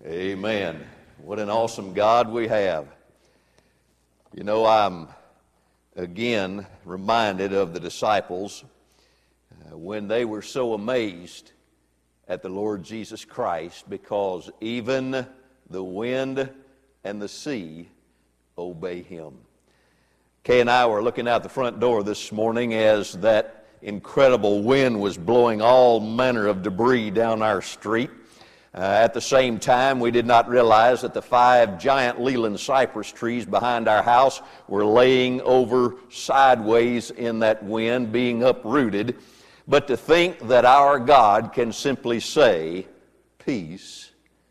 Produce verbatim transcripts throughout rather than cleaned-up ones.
Amen. What an awesome God we have. You know, I'm again reminded of the disciples uh, when they were so amazed at the Lord Jesus Christ, because even the wind and the sea obey Him. Kay and I were looking out the front door this morning as that incredible wind was blowing all manner of debris down our street. Uh, at the same time, we did not realize that the five giant Leland cypress trees behind our house were laying over sideways in that wind, being uprooted. But to think that our God can simply say, "Peace,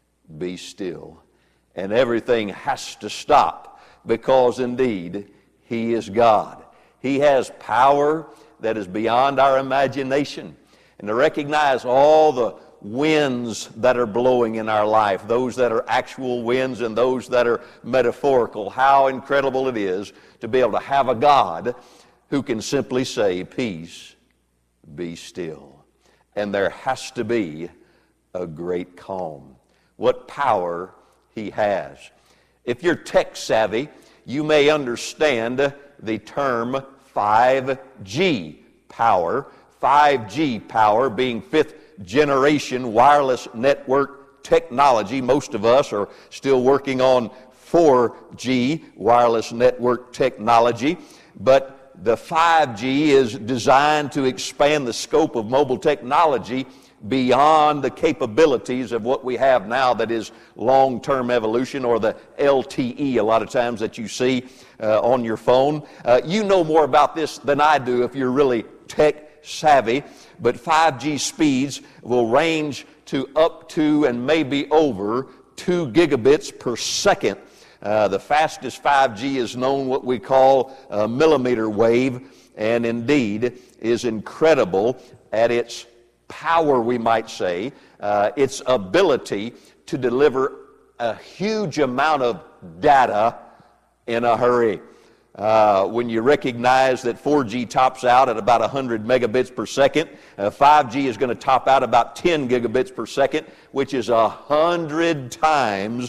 be still," and everything has to stop, because indeed He is God. He has power that is beyond our imagination. And to recognize all the winds that are blowing in our life, those that are actual winds and those that are metaphorical, how incredible it is to be able to have a God who can simply say, "Peace, be still." And there has to be a great calm. What power He has. If you're tech savvy, you may understand the term five G power. five G power being fifth generation wireless network technology. Most of us are still working on four G wireless network technology, but the five G is designed to expand the scope of mobile technology beyond the capabilities of what we have now, that is long-term evolution, or the L T E a lot of times that you see uh, on your phone. Uh, you know more about this than I do if you're really tech savvy, but five G speeds will range to up to and maybe over two gigabits per second. Uh, the fastest five G is known what we call a millimeter wave, and indeed is incredible at its power, we might say, uh, its ability to deliver a huge amount of data in a hurry. Uh, when you recognize that four G tops out at about one hundred megabits per second, uh, five G is going to top out about ten gigabits per second, which is a hundred times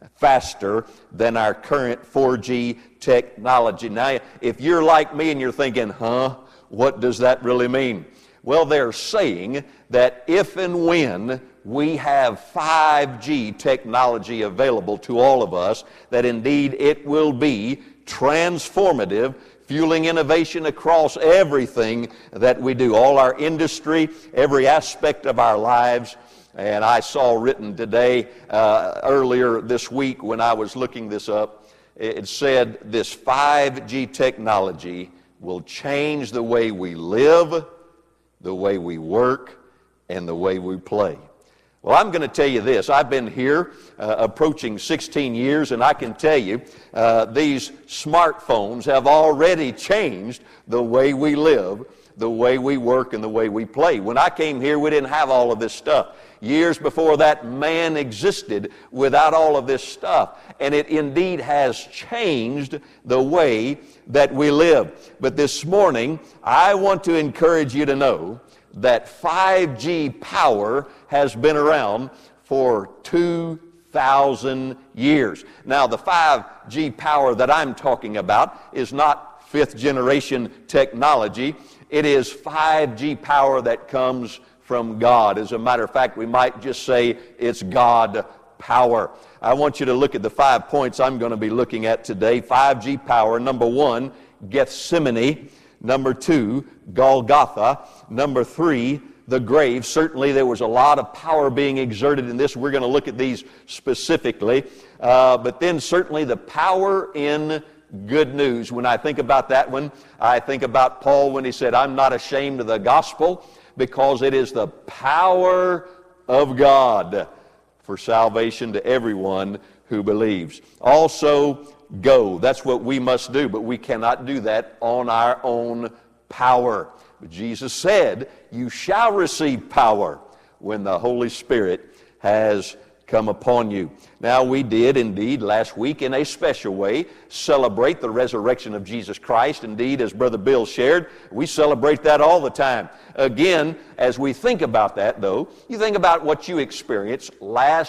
faster than our current four G technology. Now, if you're like me and you're thinking, huh, what does that really mean? Well, they're saying that if and when we have five G technology available to all of us, that indeed it will be transformative, fueling innovation across everything that we do, all our industry, every aspect of our lives. And I saw written today, uh, earlier this week when I was looking this up, it said this five G technology will change the way we live, the way we work, and the way we play. Well, I'm going to tell you this. I've been here uh, approaching sixteen years, and I can tell you uh, these smartphones have already changed the way we live, the way we work, and the way we play. When I came here, we didn't have all of this stuff. Years before that, man existed without all of this stuff. And it indeed has changed the way that we live. But this morning, I want to encourage you to know that five G power has been around for two thousand years. Now, the five G power that I'm talking about is not fifth generation technology. It is five G power that comes from God. As a matter of fact, we might just say it's God power. I want you to look at the five points I'm going to be looking at today. five G power. Number one, Gethsemane. Number two, Golgotha. Number three, the grave. Certainly there was a lot of power being exerted in this. We're going to look at these specifically. Uh, but then certainly the power in good news. When I think about that one, I think about Paul when he said, "I'm not ashamed of the gospel, because it is the power of God for salvation to everyone who believes." Also, go. That's what we must do, but we cannot do that on our own power. But Jesus said, "You shall receive power when the Holy Spirit has come upon you." Now, we did indeed last week in a special way celebrate the resurrection of Jesus Christ. Indeed, as Brother Bill shared, we celebrate that all the time. Again, as we think about that, though, you think about what you experienced last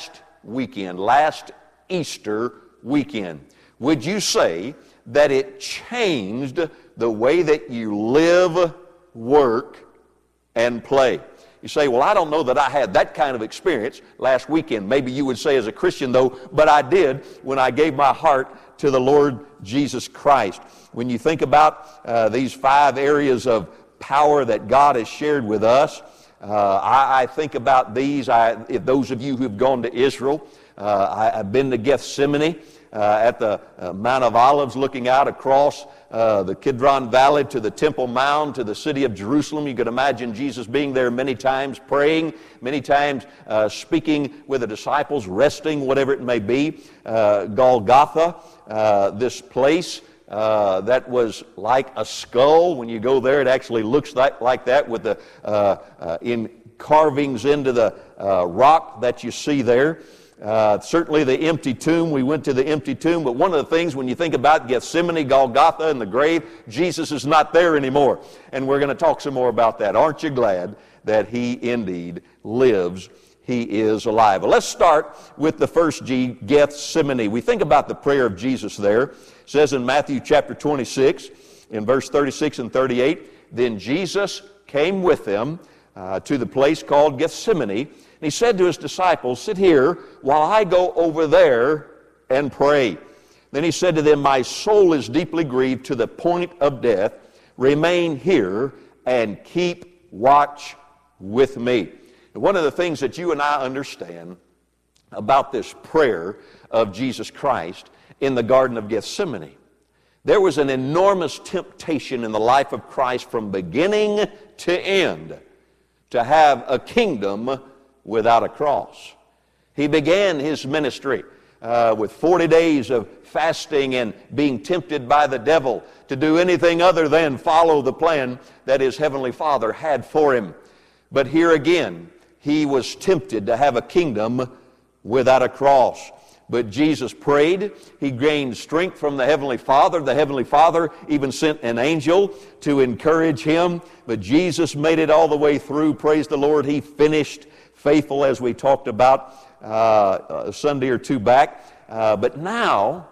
weekend, last Easter weekend. Would you say that it changed the way that you live, work, and play? You say, well, I don't know that I had that kind of experience last weekend. Maybe you would say as a Christian, though, but I did when I gave my heart to the Lord Jesus Christ. When you think about uh, these five areas of power that God has shared with us, uh, I, I think about these. I, if those of you who have gone to Israel, uh, I, I've been to Gethsemane uh, at the uh, Mount of Olives, looking out across Uh, the Kidron Valley to the Temple Mount, to the city of Jerusalem. You could imagine Jesus being there many times, praying, many times uh, speaking with the disciples, resting, whatever it may be. Uh, Golgotha, uh, this place uh, that was like a skull. When you go there, it actually looks like, like that with the uh, uh, in carvings into the uh, rock that you see there. Uh, certainly the empty tomb, we went to the empty tomb, but one of the things when you think about Gethsemane, Golgotha, and the grave, Jesus is not there anymore. And we're going to talk some more about that. Aren't you glad that He indeed lives? He is alive. Well, let's start with the first G, Gethsemane. We think about the prayer of Jesus there. It says in Matthew chapter twenty-six, in verse thirty-six and thirty-eight, then Jesus came with them uh, to the place called Gethsemane. And He said to His disciples, sit here while I go over there and pray. Then He said to them, my soul is deeply grieved to the point of death. Remain here and keep watch with me. And one of the things that you and I understand about this prayer of Jesus Christ in the Garden of Gethsemane, there was an enormous temptation in the life of Christ from beginning to end to have a kingdom without a cross. He began His ministry uh, with forty days of fasting and being tempted by the devil to do anything other than follow the plan that His Heavenly Father had for Him. But here again, He was tempted to have a kingdom without a cross. But Jesus prayed. He gained strength from the Heavenly Father. The Heavenly Father even sent an angel to encourage Him. But Jesus made it all the way through. Praise the Lord. He finished faithful, as we talked about uh, a Sunday or two back. Uh, but now,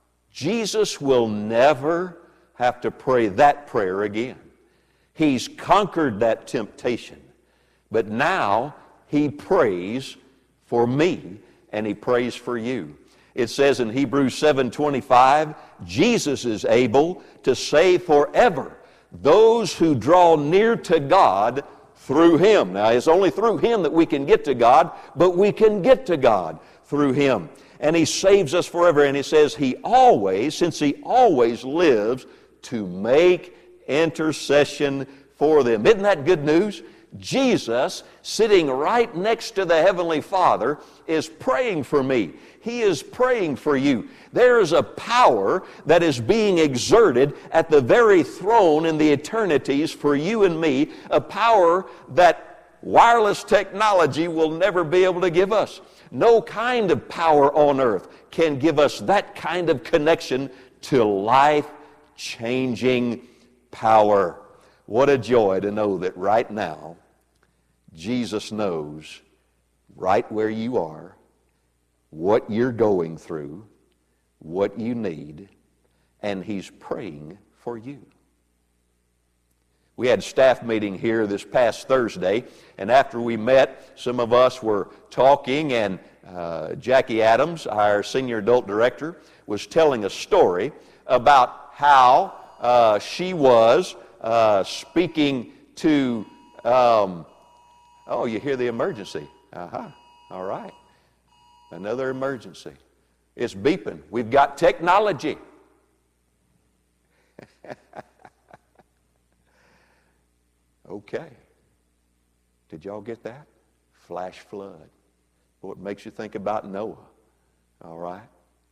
Jesus will never have to pray that prayer again. He's conquered that temptation. But now, He prays for me, and He prays for you. It says in Hebrews seven twenty-five, Jesus is able to save forever those who draw near to God through Him. Now, it's only through Him that we can get to God, but we can get to God through Him. And He saves us forever. And He says He always, since He always lives, to make intercession for them. Isn't that good news? Jesus, sitting right next to the Heavenly Father, is praying for me. He is praying for you. There is a power that is being exerted at the very throne in the eternities for you and me, a power that wireless technology will never be able to give us. No kind of power on earth can give us that kind of connection to life-changing power. What a joy to know that right now, Jesus knows right where you are, what you're going through, what you need, and He's praying for you. We had a staff meeting here this past Thursday, and after we met, some of us were talking, and uh, Jackie Adams, our senior adult director, was telling a story about how uh, she was uh, speaking to, um, oh, you hear the emergency. Uh-huh, all right. Another emergency. It's beeping. We've got technology. Okay. Did y'all get that? Flash flood. Boy, it makes you think about Noah. All right.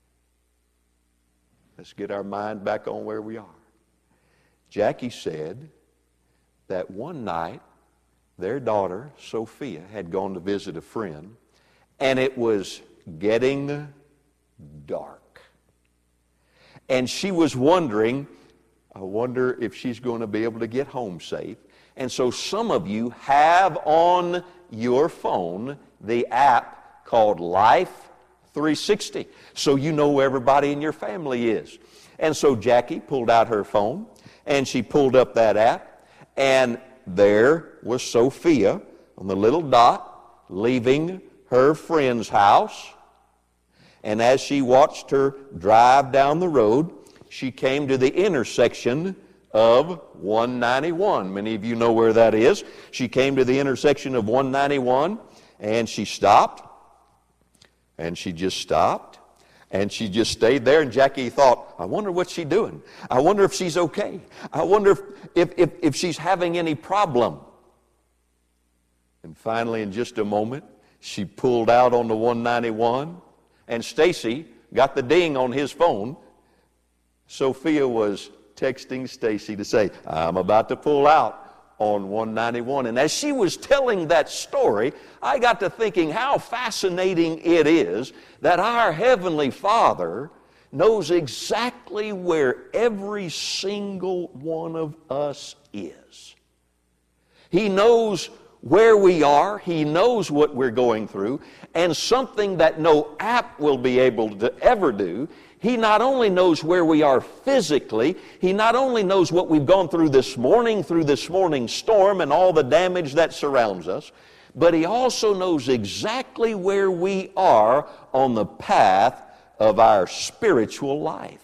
Let's get our mind back on where we are. Jackie said that one night their daughter, Sophia, had gone to visit a friend, and it was getting dark. And she was wondering, I wonder if she's going to be able to get home safe. And so some of you have on your phone the app called Life three sixty, so you know where everybody in your family is. And so Jackie pulled out her phone, and she pulled up that app, and there was Sophia on the little dot leaving her friend's house. And as she watched her drive down the road, she came to the intersection of one ninety-one. Many of you know where that is. She came to the intersection of one ninety-one, and she stopped, and she just stopped, and she just stayed there. And Jackie thought, I wonder what she's doing. I wonder if she's okay. I wonder if, if, if, if she's having any problem. And finally, in just a moment, she pulled out on the one ninety-one, and Stacy got the ding on his phone. Sophia was texting Stacy to say, I'm about to pull out on one ninety-one. And as she was telling that story, I got to thinking how fascinating it is that our Heavenly Father knows exactly where every single one of us is. He knows where we are. He knows what we're going through. And something that no app will be able to ever do, He not only knows where we are physically, He not only knows what we've gone through this morning, through this morning's storm and all the damage that surrounds us, but He also knows exactly where we are on the path of our spiritual life.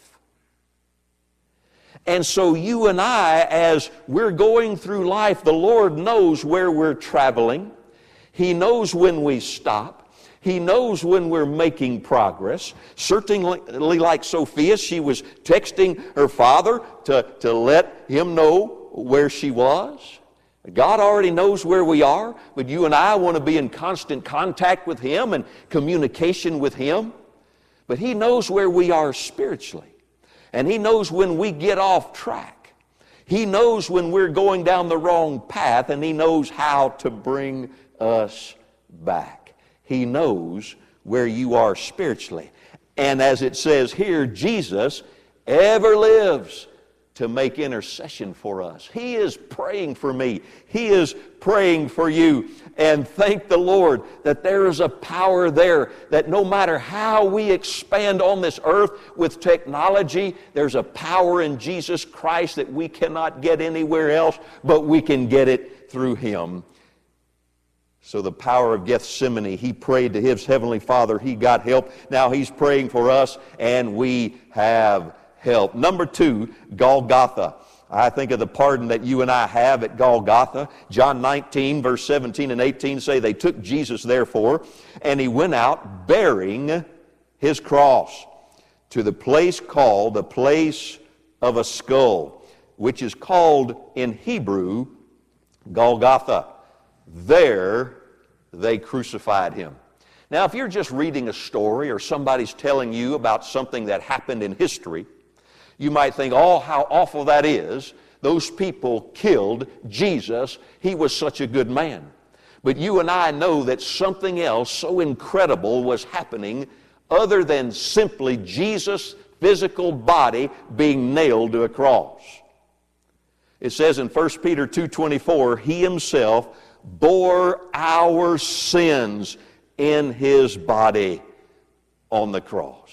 And so you and I, as we're going through life, the Lord knows where we're traveling. He knows when we stop. He knows when we're making progress. Certainly like Sophia, she was texting her father to, to let him know where she was. God already knows where we are, but you and I want to be in constant contact with Him and communication with Him. But He knows where we are spiritually. And He knows when we get off track. He knows when we're going down the wrong path, and He knows how to bring us back. He knows where you are spiritually. And as it says here, Jesus ever lives to make intercession for us. He is praying for me. He is praying for you. And thank the Lord that there is a power there, that no matter how we expand on this earth with technology, there's a power in Jesus Christ that we cannot get anywhere else, but we can get it through Him. So the power of Gethsemane, He prayed to His Heavenly Father. He got help. Now He's praying for us, and we have help. Number two, Golgotha. I think of the pardon that you and I have at Golgotha. John nineteen, verse seventeen and eighteen say, they took Jesus therefore, and He went out bearing His cross to the place called the place of a skull, which is called in Hebrew Golgotha. There they crucified Him. Now, if you're just reading a story or somebody's telling you about something that happened in history, you might think, oh, how awful that is. Those people killed Jesus. He was such a good man. But you and I know that something else so incredible was happening other than simply Jesus' physical body being nailed to a cross. It says in First Peter two twenty-four, He Himself bore our sins in His body on the cross.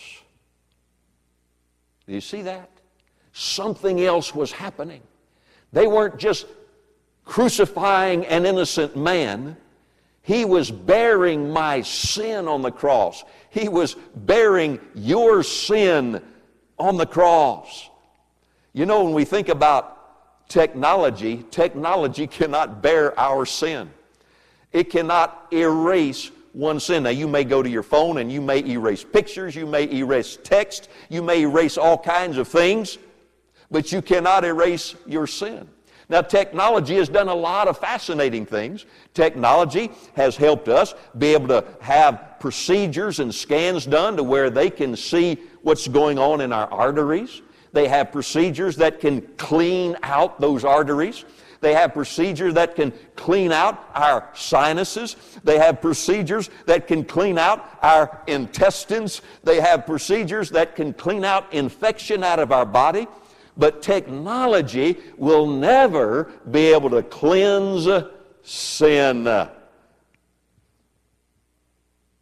Do you see that? Something else was happening. They weren't just crucifying an innocent man. He was bearing my sin on the cross. He was bearing your sin on the cross. You know, when we think about technology, technology cannot bear our sin. It cannot erase one sin. Now, you may go to your phone and you may erase pictures, you may erase text, you may erase all kinds of things, but you cannot erase your sin. Now, technology has done a lot of fascinating things. Technology has helped us be able to have procedures and scans done to where they can see what's going on in our arteries. They have procedures that can clean out those arteries. They have procedures that can clean out our sinuses. They have procedures that can clean out our intestines. They have procedures that can clean out infection out of our body. But technology will never be able to cleanse sin.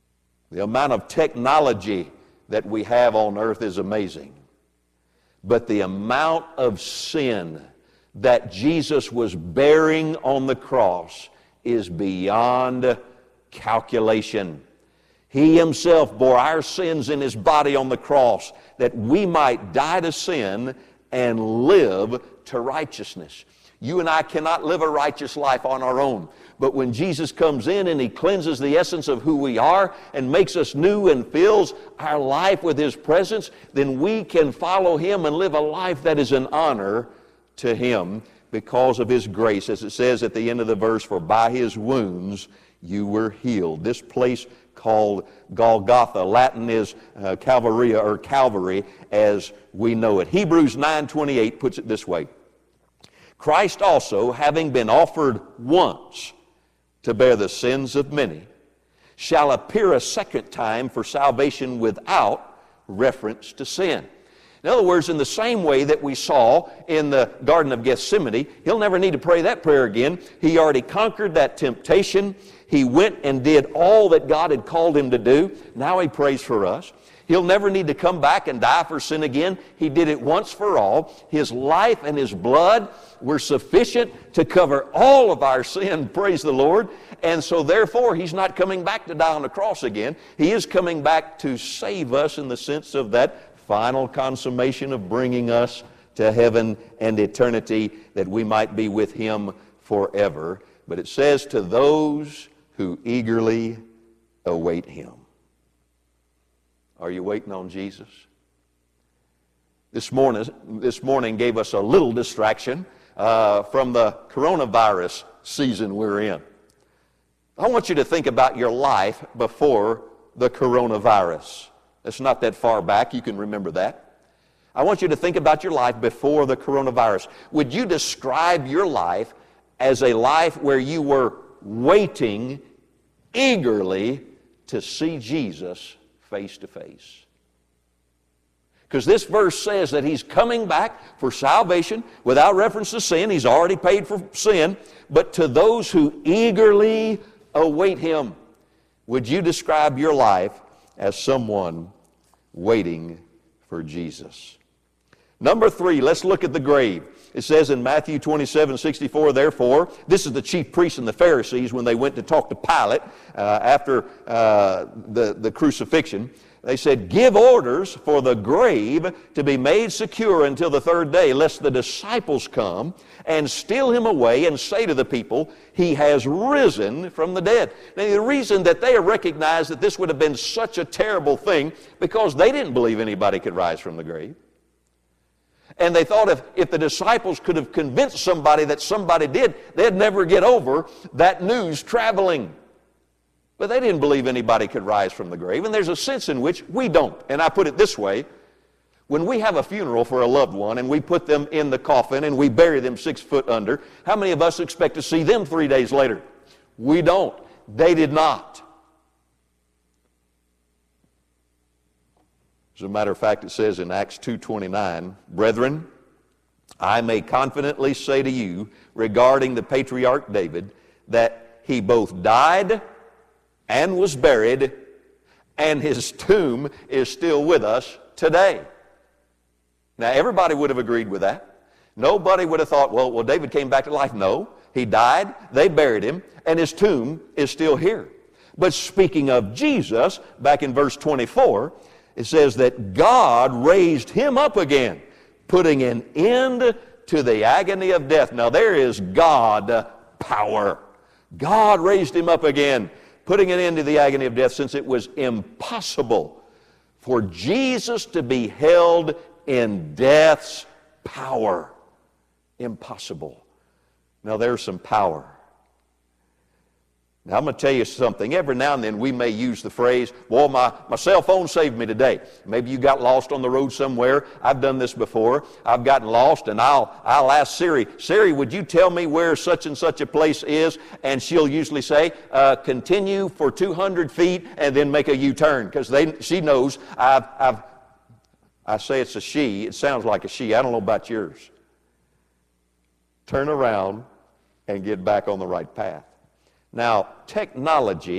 The amount of technology that we have on earth is amazing. But the amount of sin that Jesus was bearing on the cross is beyond calculation. He himself bore our sins in his body on the cross that we might die to sin and live to righteousness. You and I cannot live a righteous life on our own. But when Jesus comes in and he cleanses the essence of who we are and makes us new and fills our life with his presence, then we can follow him and live a life that is an honor to him because of his grace. As it says at the end of the verse, for by his wounds you were healed. This place called Golgotha, Latin is uh, Calvaria or Calvary as we know it. Hebrews nine twenty-eight puts it this way. Christ also, having been offered once to bear the sins of many, shall appear a second time for salvation without reference to sin. In other words, in the same way that we saw in the Garden of Gethsemane, he'll never need to pray that prayer again. He already conquered that temptation. He went and did all that God had called him to do. Now he prays for us. He'll never need to come back and die for sin again. He did it once for all. His life and his blood were sufficient to cover all of our sin, praise the Lord. And so therefore, he's not coming back to die on the cross again. He is coming back to save us in the sense of that final consummation of bringing us to heaven and eternity that we might be with him forever. But it says to those who eagerly await him. Are you waiting on Jesus? This morning, this morning gave us a little distraction uh, from the coronavirus season we're in. I want you to think about your life before the coronavirus. It's not that far back. You can remember that. I want you to think about your life before the coronavirus. Would you describe your life as a life where you were waiting eagerly to see Jesus face to face? Because this verse says that he's coming back for salvation without reference to sin. He's already paid for sin. But to those who eagerly await him, would you describe your life as someone waiting for Jesus? Number three, let's look at the grave. It says in Matthew twenty-seven sixty-four, therefore, this is the chief priests and the Pharisees when they went to talk to Pilate uh, after uh, the, the crucifixion. They said, give orders for the grave to be made secure until the third day, lest the disciples come and steal him away and say to the people, he has risen from the dead. Now, the reason that they recognized that this would have been such a terrible thing, because they didn't believe anybody could rise from the grave. And they thought if, if the disciples could have convinced somebody that somebody did, they'd never get over that news traveling. But they didn't believe anybody could rise from the grave. And there's a sense in which we don't. And I put it this way. When we have a funeral for a loved one and we put them in the coffin and we bury them six foot under, how many of us expect to see them three days later? We don't. They did not. As a matter of fact, it says in Acts two twenty-nine, brethren, I may confidently say to you regarding the patriarch David that he both died and was buried, and his tomb is still with us today. Now, everybody would have agreed with that. Nobody would have thought, well, well, David came back to life. No, he died, they buried him, and his tomb is still here. But speaking of Jesus, back in verse twenty-four, it says that God raised him up again, putting an end to the agony of death. Now, there is God power. God raised him up again, putting an end to the agony of death, since it was impossible for Jesus to be held in death's power. Impossible. Now, there's some power. Now, I'm going to tell you something. Every now and then we may use the phrase, well, my, my cell phone saved me today. Maybe you got lost on the road somewhere. I've done this before. I've gotten lost, and I'll, I'll ask Siri, Siri, would you tell me where such and such a place is? And she'll usually say, uh, continue for two hundred feet and then make a U-turn, because they she knows I've, I've, I say it's a she. It sounds like a she. I don't know about yours. Turn around and get back on the right path. Now, technology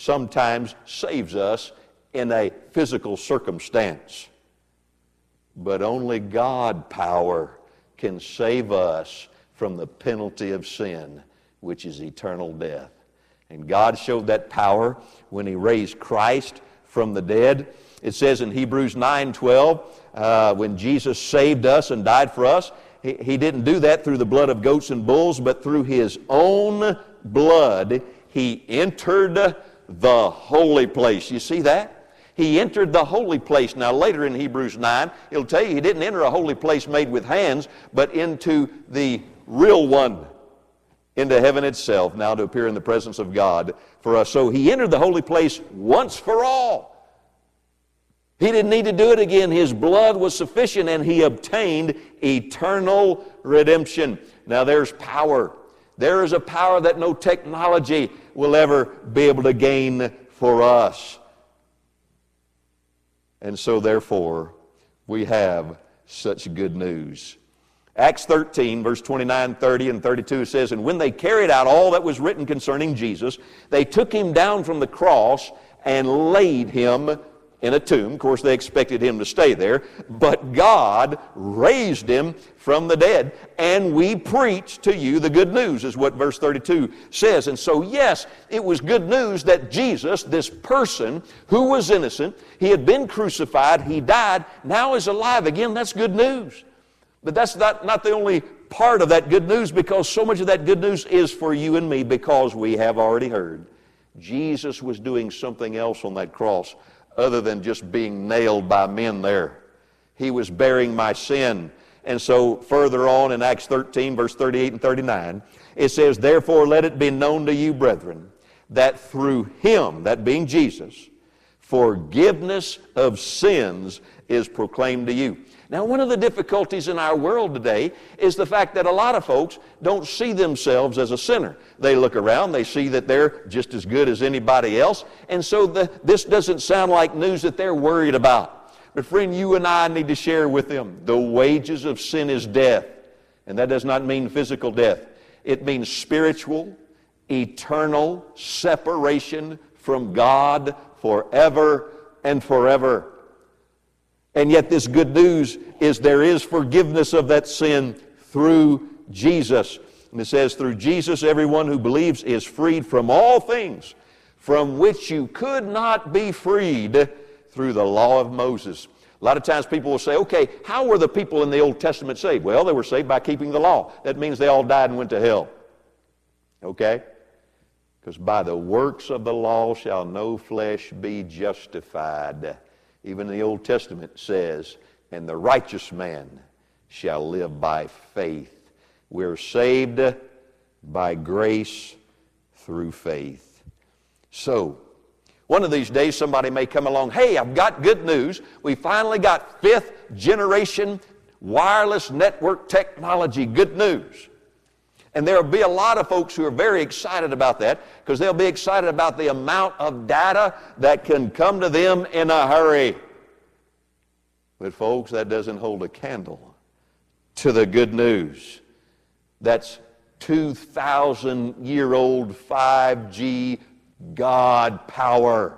sometimes saves us in a physical circumstance. But only God power can save us from the penalty of sin, which is eternal death. And God showed that power when He raised Christ from the dead. It says in Hebrews nine twelve, uh, when Jesus saved us and died for us, he, he didn't do that through the blood of goats and bulls, but through His own blood, He entered the holy place. You see that? He entered the holy place. Now later in Hebrews nine, it'll tell you He didn't enter a holy place made with hands, but into the real one, into heaven itself, now to appear in the presence of God for us. So He entered the holy place once for all. He didn't need to do it again. His blood was sufficient, and He obtained eternal redemption. Now there's power. There is a power that no technology will ever be able to gain for us. And so therefore, we have such good news. Acts thirteen, verse twenty-nine, thirty, and thirty-two says, "And when they carried out all that was written concerning Jesus, they took Him down from the cross and laid Him in a tomb." Of course, they expected Him to stay there, but God raised Him from the dead, and we preach to you the good news, is what verse thirty-two says. And so, yes, it was good news that Jesus, this person who was innocent, He had been crucified, He died, now is alive again. That's good news. But that's not, not the only part of that good news, because so much of that good news is for you and me, because we have already heard Jesus was doing something else on that cross other than just being nailed by men there. He was bearing my sin. And so further on in Acts thirteen, verse thirty-eight and thirty-nine, it says, "Therefore let it be known to you, brethren, that through Him," that being Jesus, "forgiveness of sins is proclaimed to you." Now, one of the difficulties in our world today is the fact that a lot of folks don't see themselves as a sinner. They look around, they see that they're just as good as anybody else, and so the, this doesn't sound like news that they're worried about. But friend, you and I need to share with them, the wages of sin is death. And that does not mean physical death. It means spiritual, eternal separation from God forever and forever. And yet this good news is there is forgiveness of that sin through Jesus. And it says, "Through Jesus, everyone who believes is freed from all things from which you could not be freed through the law of Moses." A lot of times people will say, okay, how were the people in the Old Testament saved? Well, they were saved by keeping the law. That means they all died and went to hell. Okay? Because by the works of the law shall no flesh be justified. Even the Old Testament says, "And the righteous man shall live by faith." We're saved by grace through faith. So, one of these days somebody may come along, "Hey, I've got good news. We finally got fifth generation wireless network technology. Good news." And there will be a lot of folks who are very excited about that, because they'll be excited about the amount of data that can come to them in a hurry. But folks, that doesn't hold a candle to the good news. That's two thousand year old five G God power.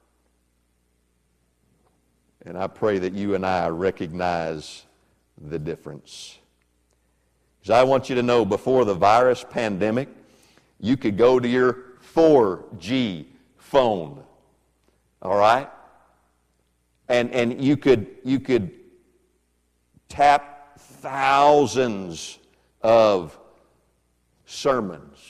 And I pray that you and I recognize the difference. Because I want you to know, before the virus pandemic, you could go to your four G phone, all right? And, and you could, you could tap thousands of sermons,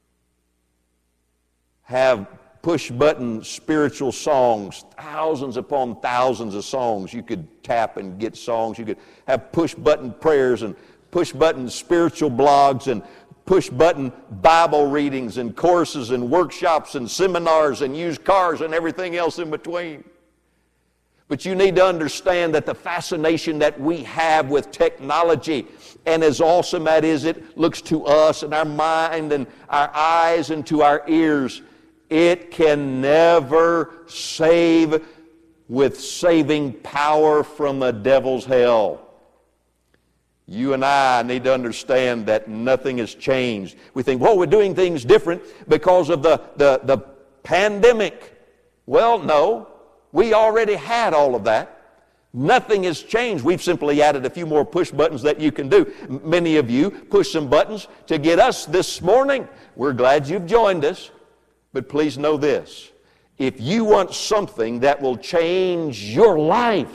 have push-button spiritual songs, thousands upon thousands of songs. You could tap and get songs. You could have push-button prayers and push-button spiritual blogs and push-button Bible readings and courses and workshops and seminars and used cars and everything else in between. But you need to understand that the fascination that we have with technology, and as awesome that is, it looks to us and our mind and our eyes and to our ears, it can never save with saving power from the devil's hell. You and I need to understand that nothing has changed. We think, well, we're doing things different because of the, the, the pandemic. Well, no, we already had all of that. Nothing has changed. We've simply added a few more push buttons that you can do. Many of you push some buttons to get us this morning. We're glad you've joined us. But please know this. If you want something that will change your life,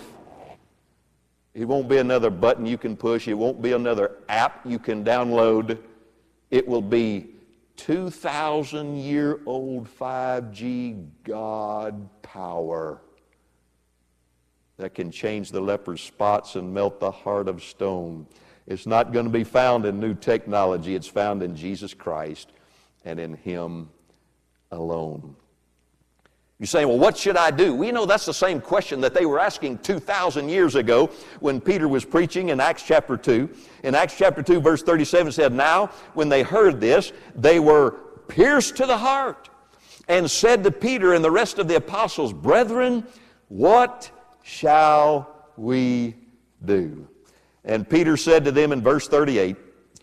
it won't be another button you can push. It won't be another app you can download. It will be two thousand year old five G God power that can change the leper's spots and melt the heart of stone. It's not going to be found in new technology. It's found in Jesus Christ and in Him alone. You say, well, what should I do? We know that's the same question that they were asking two thousand years ago when Peter was preaching in Acts chapter two. In Acts chapter two, verse thirty-seven said, now, when they heard this, they were pierced to the heart and said to Peter and the rest of the apostles, brethren, what shall we do? And Peter said to them in verse thirty-eight,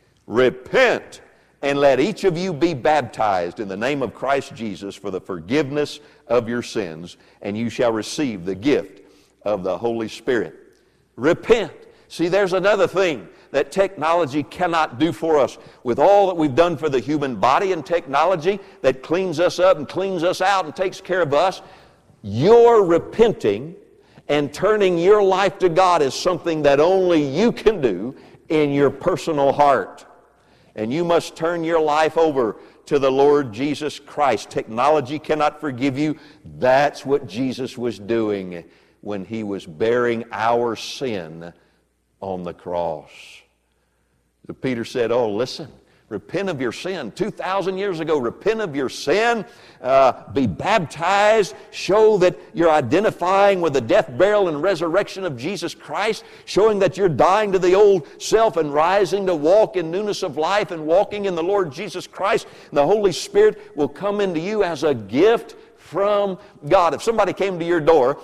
repent and let each of you be baptized in the name of Christ Jesus for the forgiveness of your sins, and you shall receive the gift of the Holy Spirit. Repent. See, there's another thing that technology cannot do for us. With all that we've done for the human body and technology that cleans us up and cleans us out and takes care of us, your repenting and turning your life to God is something that only you can do in your personal heart. And you must turn your life over to the Lord Jesus Christ. Technology cannot forgive you. That's what Jesus was doing when He was bearing our sin on the cross. So Peter said, oh, listen, repent of your sin. two thousand years ago, repent of your sin, uh, be baptized, show that you're identifying with the death, burial, and resurrection of Jesus Christ, showing that you're dying to the old self and rising to walk in newness of life and walking in the Lord Jesus Christ. And the Holy Spirit will come into you as a gift from God. If somebody came to your door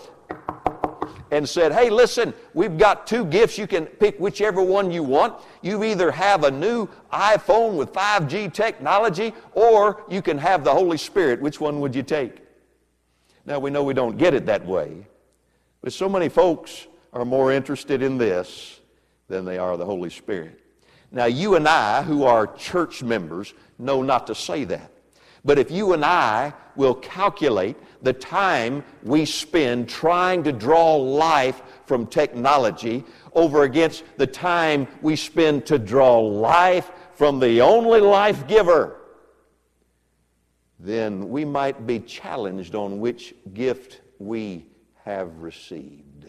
and said, hey, listen, we've got two gifts. You can pick whichever one you want. You either have a new iPhone with five G technology, or you can have the Holy Spirit. Which one would you take? Now, we know we don't get it that way, but so many folks are more interested in this than they are the Holy Spirit. Now, you and I, who are church members, know not to say that. But if you and I will calculate the time we spend trying to draw life from technology over against the time we spend to draw life from the only life giver, then we might be challenged on which gift we have received.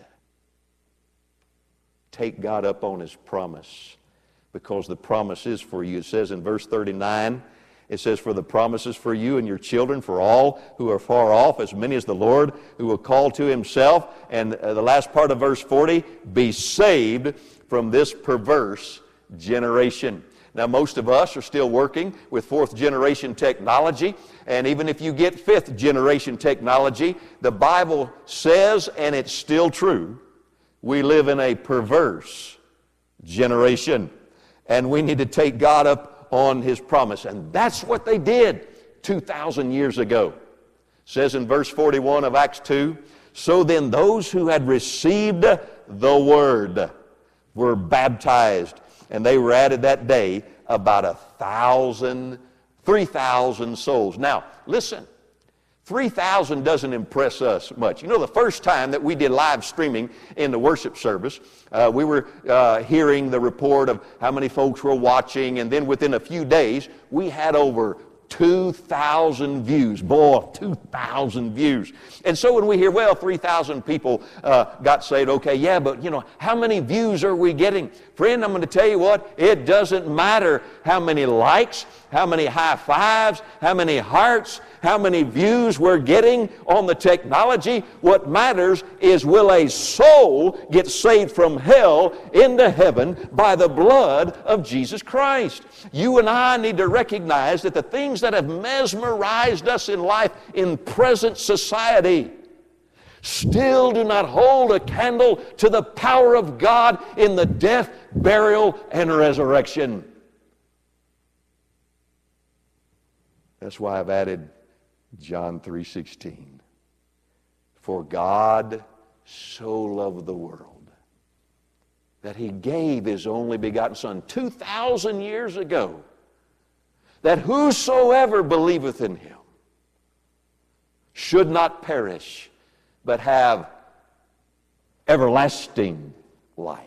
Take God up on His promise, because the promise is for you. It says in verse thirty-nine, it says, for the promises for you and your children, for all who are far off, as many as the Lord who will call to Himself. And uh, the last part of verse forty, be saved from this perverse generation. Now, most of us are still working with fourth generation technology. And even if you get fifth generation technology, the Bible says, and it's still true, we live in a perverse generation. And we need to take God up on His promise. And that's what they did two thousand years ago. It says in verse forty-one of Acts two, so then those who had received the Word were baptized, and they were added that day about a thousand, three thousand souls. Now, listen, three thousand doesn't impress us much. You know, the first time that we did live streaming in the worship service, uh, we were uh, hearing the report of how many folks were watching, and then within a few days, we had over two thousand views. Boy, two thousand views. And so when we hear, well, three thousand people uh, got saved, okay, yeah, but, you know, how many views are we getting? Friend, I'm going to tell you what, it doesn't matter how many likes, how many high fives, how many hearts, how many views we're getting on the technology. What matters is, will a soul get saved from hell into heaven by the blood of Jesus Christ? You and I need to recognize that the things that have mesmerized us in life in present society still do not hold a candle to the power of God in the death, burial, and resurrection. That's why I've added John three sixteen. For God so loved the world that He gave His only begotten Son two thousand years ago, that whosoever believeth in Him should not perish, but have everlasting life.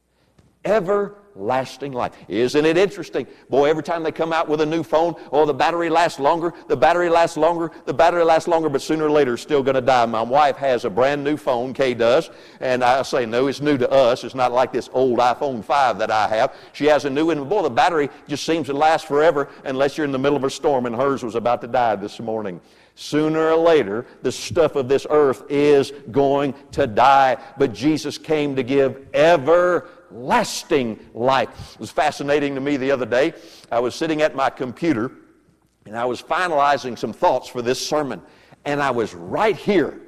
Everlasting life. Isn't it interesting? Boy, every time they come out with a new phone, oh, the battery lasts longer, the battery lasts longer, the battery lasts longer, but sooner or later it's still going to die. My wife has a brand new phone, Kay does, and I say, no, it's new to us. It's not like this old iPhone five that I have. She has a new one, and boy, the battery just seems to last forever unless you're in the middle of a storm, and hers was about to die this morning. Sooner or later, the stuff of this earth is going to die, but Jesus came to give everlasting life. It was fascinating to me the other day. I was sitting at my computer, and I was finalizing some thoughts for this sermon, and I was right here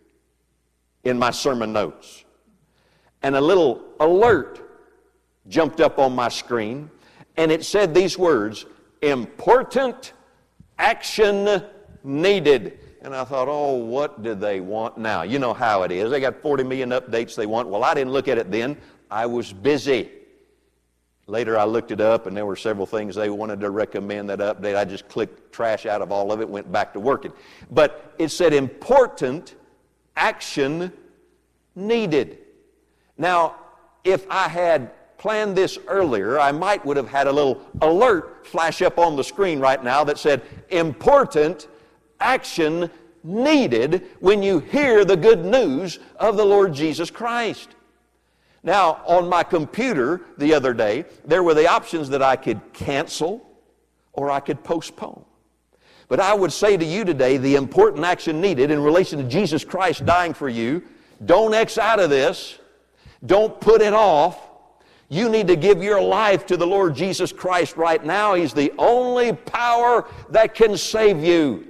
in my sermon notes. And a little alert jumped up on my screen, and it said these words, important action needed. And I thought, oh, what do they want now? You know how it is. They got forty million updates they want. Well, I didn't look at it then. I was busy. Later I looked it up, and there were several things they wanted to recommend that update. I just clicked trash out of all of it, went back to working. But it said important action needed. Now, if I had planned this earlier, I might would have had a little alert flash up on the screen right now that said important action needed when you hear the good news of the Lord Jesus Christ. Now, on my computer the other day, there were the options that I could cancel or I could postpone. But I would say to you today, the important action needed in relation to Jesus Christ dying for you, don't X out of this. Don't put it off. You need to give your life to the Lord Jesus Christ right now. He's the only power that can save you.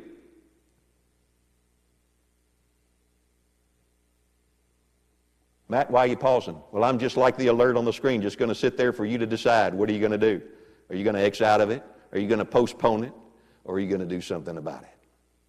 Matt, why are you pausing? Well, I'm just like the alert on the screen, just going to sit there for you to decide. What are you going to do? Are you going to X out of it? Are you going to postpone it? Or are you going to do something about it?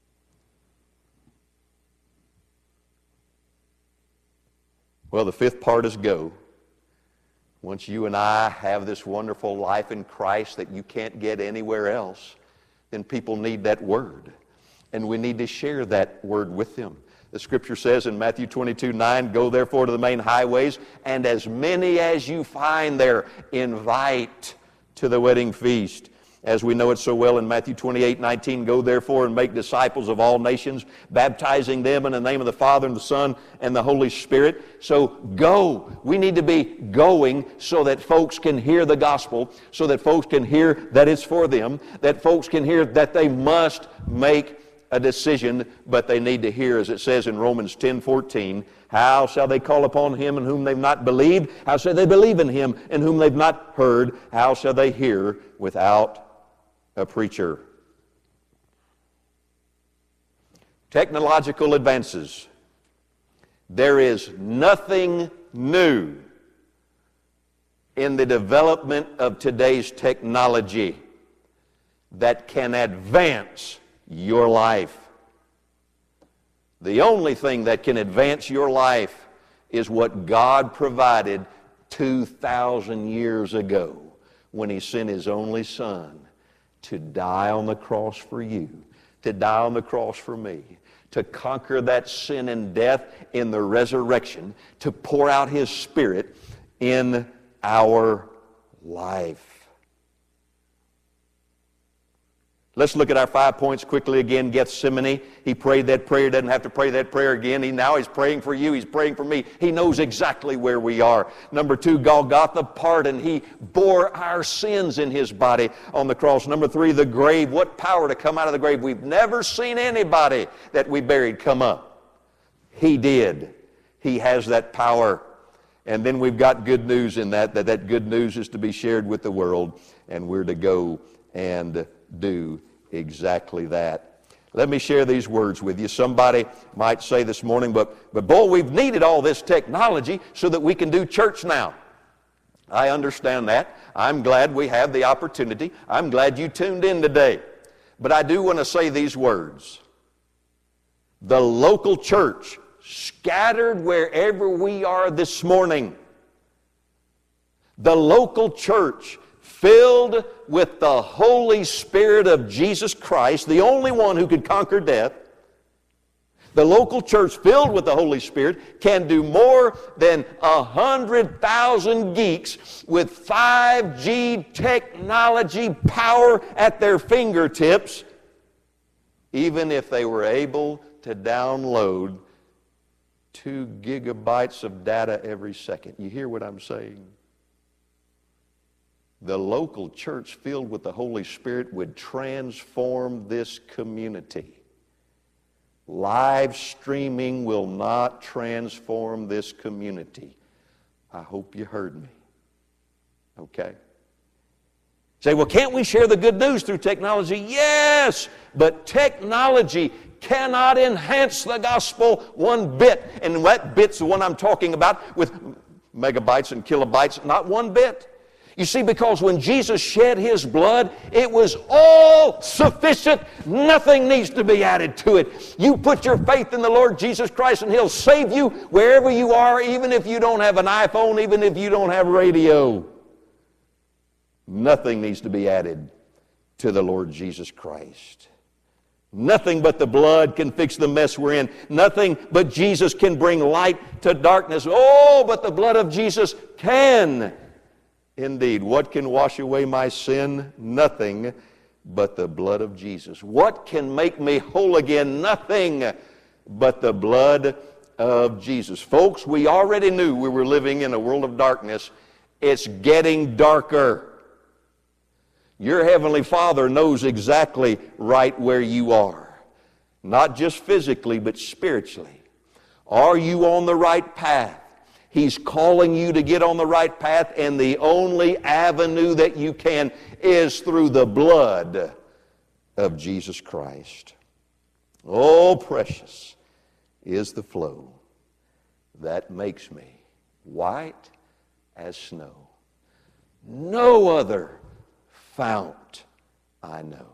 Well, the fifth part is go. Once you and I have this wonderful life in Christ that you can't get anywhere else, then people need that word. And we need to share that word with them. The Scripture says in Matthew twenty-two nine, go therefore to the main highways, and as many as you find there, invite to the wedding feast. As we know it so well in Matthew twenty-eight nineteen, go therefore and make disciples of all nations, baptizing them in the name of the Father and the Son and the Holy Spirit. So go. We need to be going so that folks can hear the gospel, so that folks can hear that it's for them, that folks can hear that they must make a decision, but they need to hear, as it says in Romans ten fourteen, how shall they call upon Him in whom they've not believed? How shall they believe in Him in whom they've not heard? How shall they hear without a preacher? Technological advances. There is nothing new in the development of today's technology that can advance your life. The only thing that can advance your life is what God provided two thousand years ago when He sent His only Son to die on the cross for you, to die on the cross for me, to conquer that sin and death in the resurrection, to pour out His Spirit in our life. Let's look at our five points quickly again. Gethsemane. He prayed that prayer. Doesn't have to pray that prayer again. He now he's praying for you. He's praying for me. He knows exactly where we are. Number two, Golgotha, pardon. He bore our sins in His body on the cross. Number three, the grave. What power to come out of the grave. We've never seen anybody that we buried come up. He did. He has that power. And then we've got good news in that, that that good news is to be shared with the world, and we're to go and do exactly that. Let me share these words with you. Somebody might say this morning, but, but boy, we've needed all this technology so that we can do church now. I understand that. I'm glad we have the opportunity. I'm glad you tuned in today. But I do want to say these words. The local church, scattered wherever we are this morning. The local church, filled with the Holy Spirit of Jesus Christ, the only one who could conquer death. The local church filled with the Holy Spirit can do more than a hundred thousand geeks with five G technology power at their fingertips, even if they were able to download two gigabytes of data every second. You hear what I'm saying? The local church filled with the Holy Spirit would transform this community. Live streaming will not transform this community. I hope you heard me. Okay? Say, well, can't we share the good news through technology? Yes, but technology cannot enhance the gospel one bit. And that bit's the one I'm talking about with megabytes and kilobytes, not one bit. You see, because when Jesus shed His blood, it was all sufficient. Nothing needs to be added to it. You put your faith in the Lord Jesus Christ and He'll save you wherever you are, even if you don't have an iPhone, even if you don't have radio. Nothing needs to be added to the Lord Jesus Christ. Nothing but the blood can fix the mess we're in. Nothing but Jesus can bring light to darkness. Oh, but the blood of Jesus can. Indeed, what can wash away my sin? Nothing but the blood of Jesus. What can make me whole again? Nothing but the blood of Jesus. Folks, we already knew we were living in a world of darkness. It's getting darker. Your Heavenly Father knows exactly right where you are. Not just physically, but spiritually. Are you on the right path? He's calling you to get on the right path, and the only avenue that you can is through the blood of Jesus Christ. Oh, precious is the flow that makes me white as snow. No other fount I know.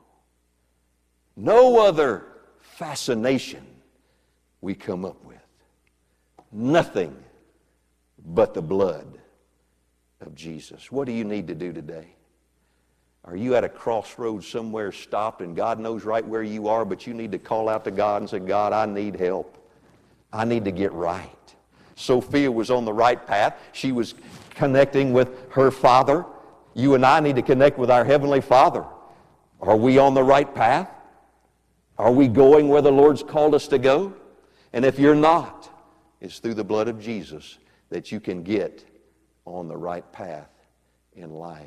No other fascination we come up with. Nothing but the blood of Jesus. What do you need to do today? Are you at a crossroads somewhere stopped, and God knows right where you are, but you need to call out to God and say, God, I need help. I need to get right. Sophia was on the right path. She was connecting with her Father. You and I need to connect with our Heavenly Father. Are we on the right path? Are we going where the Lord's called us to go? And if you're not, it's through the blood of Jesus that you can get on the right path in life.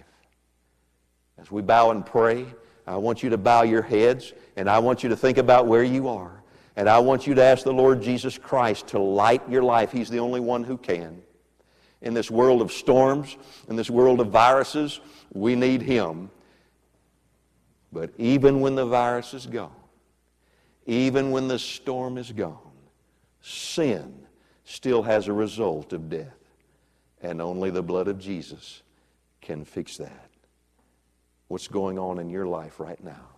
As we bow and pray, I want you to bow your heads, and I want you to think about where you are. And I want you to ask the Lord Jesus Christ to light your life. He's the only one who can. In this world of storms, in this world of viruses, we need Him. But even when the virus is gone, even when the storm is gone, sin still has a result of death. And only the blood of Jesus can fix that. What's going on in your life right now?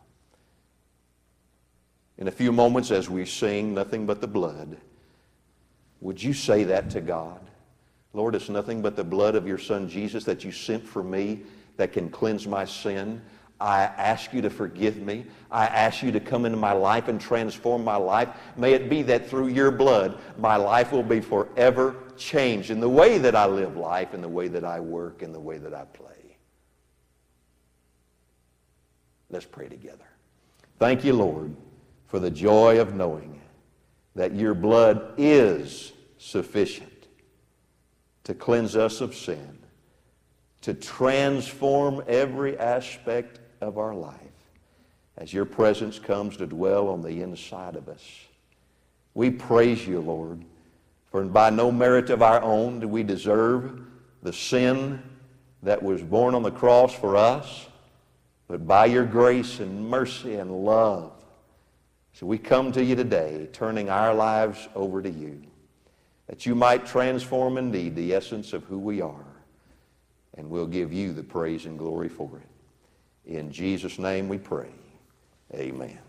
In a few moments as we sing Nothing But the Blood, would you say that to God? Lord, it's nothing but the blood of your Son Jesus that you sent for me that can cleanse my sin. I ask you to forgive me. I ask you to come into my life and transform my life. May it be that through your blood, my life will be forever changed in the way that I live life, in the way that I work, in the way that I play. Let's pray together. Thank you, Lord, for the joy of knowing that your blood is sufficient to cleanse us of sin, to transform every aspect of our life as your presence comes to dwell on the inside of us. We praise you, Lord, for by no merit of our own do we deserve the sin that was borne on the cross for us, but by your grace and mercy and love. So we come to you today, turning our lives over to you, that you might transform indeed the essence of who we are. And we'll give you the praise and glory for it. In Jesus' name we pray. Amen.